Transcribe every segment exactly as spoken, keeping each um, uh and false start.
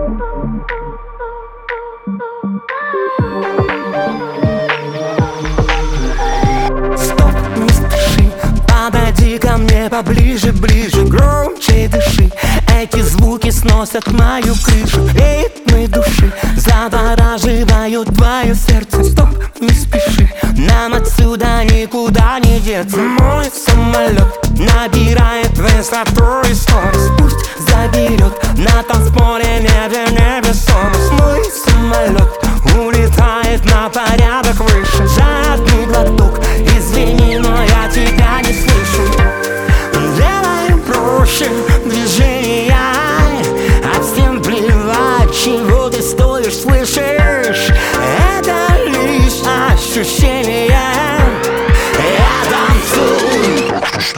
Стоп, не спеши, подойди ко мне поближе, ближе, громче дыши. Эти звуки сносят мою крышу, ритмы души завораживают твое сердце. Стоп, не спеши, нам отсюда никуда не деться. Мой самолет набирает высоту и скорость, пусть заберет на танцполе небе невесомость. Мой самолет улетает на порядок выше. Жадный глоток, извини, но я тебя не слышу. Делаем проще движения, а всем плевать, чего ты стоишь, слышишь? Это лишь ощущение. Я танцую,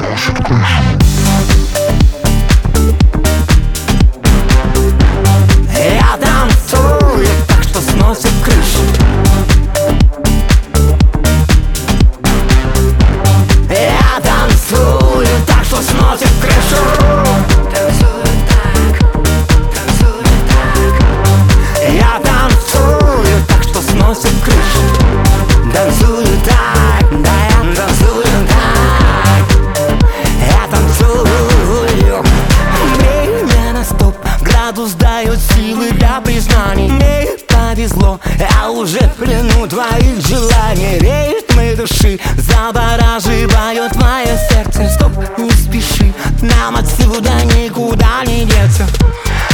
я танцую, так что сносит крышу. Я танцую, так что сносит крышу. Танцую так, танцую так. Я танцую, так что сносит крышу. Танцую так, да, я танцую так. Я танцую. Время на стоп, градус дает силы для признаний. Мне повезло, я уже в плену твоих желаний. Ритмы души завораживают мое сердце. Стоп, не спеши, нам отсюда никуда не деться.